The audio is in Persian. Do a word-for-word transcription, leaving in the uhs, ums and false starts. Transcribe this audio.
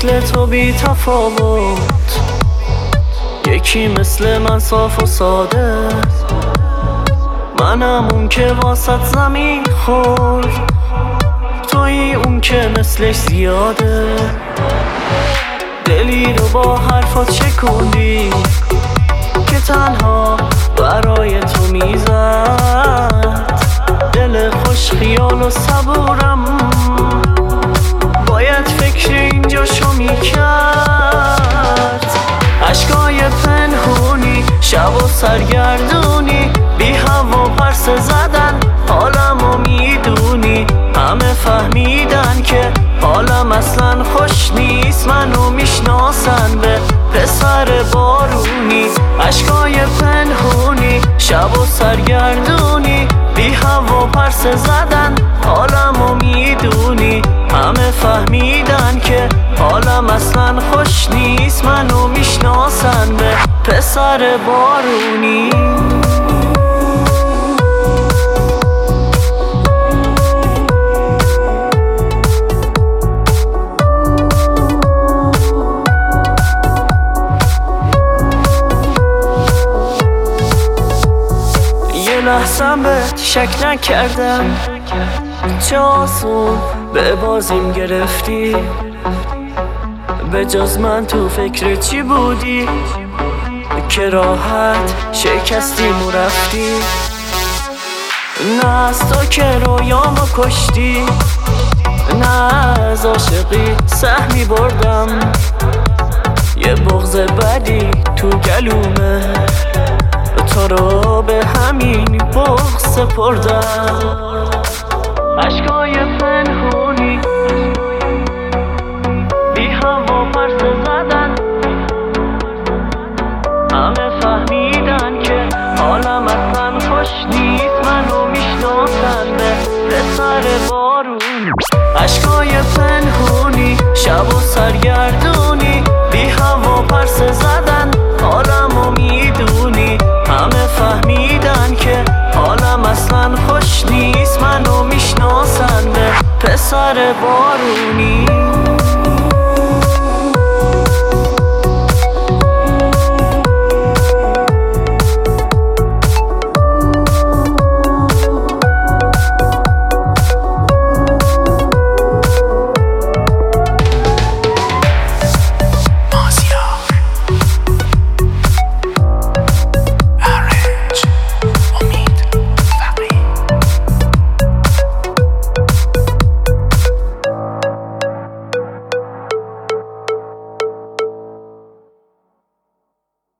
مثل تو بی تفاوت، یکی مثل من صاف و ساده، منم اون که واسط زمین خورد، تویی اون که مثلش زیاده. دلی رو با حرفات شکوندی که تنها برای تو میزد، دل خوش خیال و صبورم باید فکر اینجاشو میکرد. عشقای پنهونی شب و سرگردونی، بی هوا پرس زدن حالمو میدونی. همه فهمیدن که حالم اصلا خوش نیست، منو میشناسن به پسر بارونی. عشقای پنهونی شب و سرگردونی، بی هوا پرس زدن حالمو میدونی. همه فهمیدن که حالم اصلا خوش نیست، منو میشناسن به پسر بارونی. لحظم بهت شک نکردم، چه آسون به بازیم گرفتی، به جز من تو فکر چی بودی که راحت شکستیم و رفتی. نه از تو که رویامو کشتی، نه از عاشقی سهمی بردم، یه بغض بدی تو گلومه، تو رو به همین بغض سپردم. عشقای پنهونی بی هوا پرس زدن، همه فهمیدن که حالم اصلا خوش نیست، منو میشناسن به پسر بارون. عشقای پنهونی شب و سرگردونی، بی هوا پرس زدن حالمو میدونی. همه فهمیدن که حالم اصلا خوش نیست، منو میشناسن به پسر بارونی.